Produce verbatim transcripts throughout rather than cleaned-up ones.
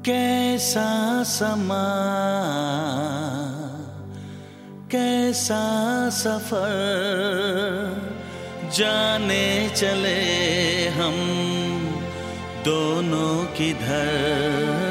कैसा समा कैसा सफर जाने चले हम दोनों किधर।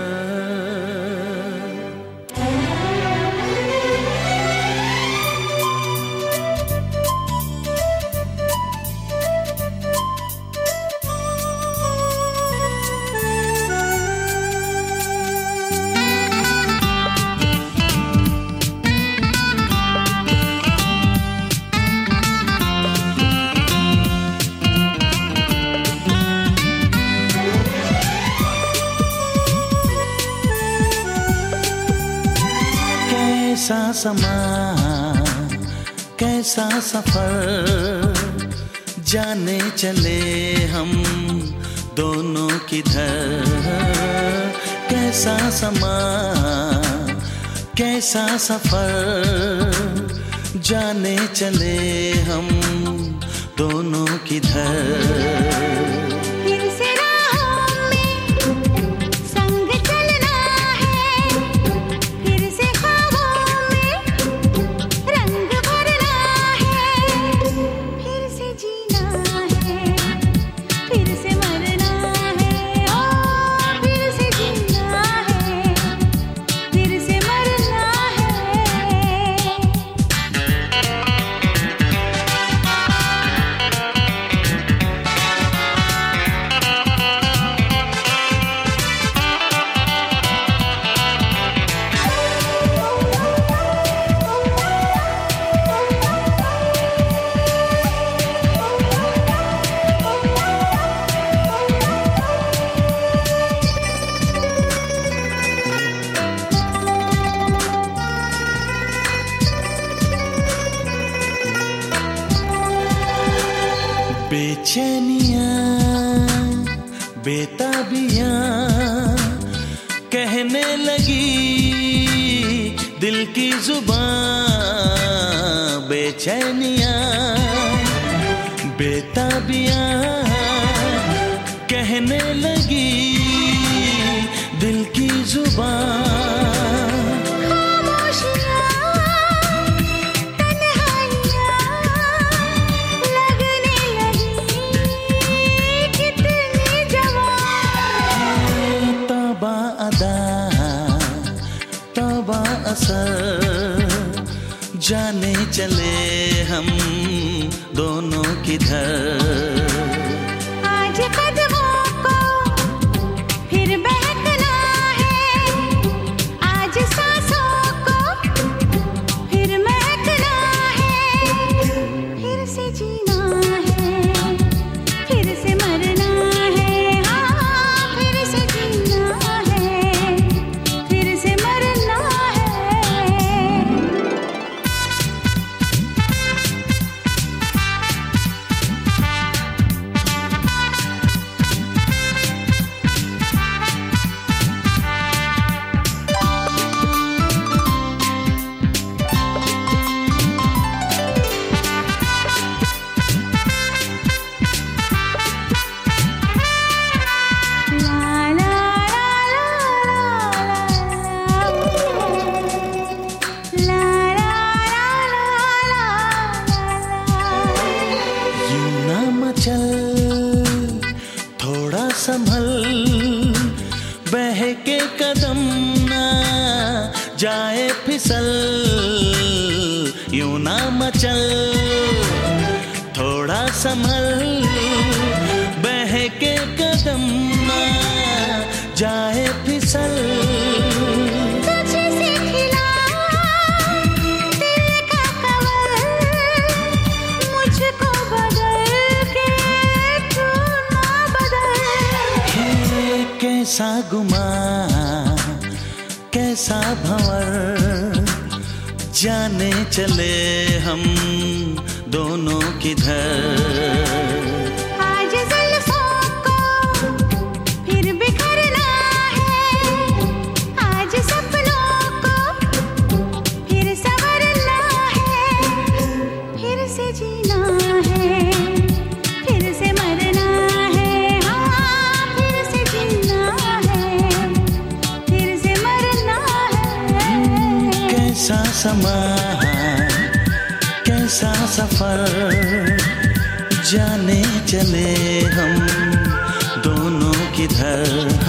कैसा समा कैसा सफर जाने चले हम दोनों किधर। कैसा समा कैसा सफर जाने चले हम दोनों किधर। बेचैनियाँ बेताबियाँ कहने लगी दिल की जुबान। बेचैनियाँ बेताबियाँ कहने लगी दिल की जुबान। असर जाने चले हम दोनों किधर। आज कदमों को फिर बहकना है, आज सांसों को फिर महकना है। फिर से जीना है, फिर से मरना है। हाँ, फिर से जीना है, फिर से मरना है। चल थोड़ा संभल बहके कदम ना जाए फिसल। यूं ना मचल थोड़ा संभल बहके कदम ना जाए फिसल। कैसा गुमा कैसा भंवर जाने चले हम दोनों किधर। समा कैसा सफर, जाने चले हम दोनों किधर।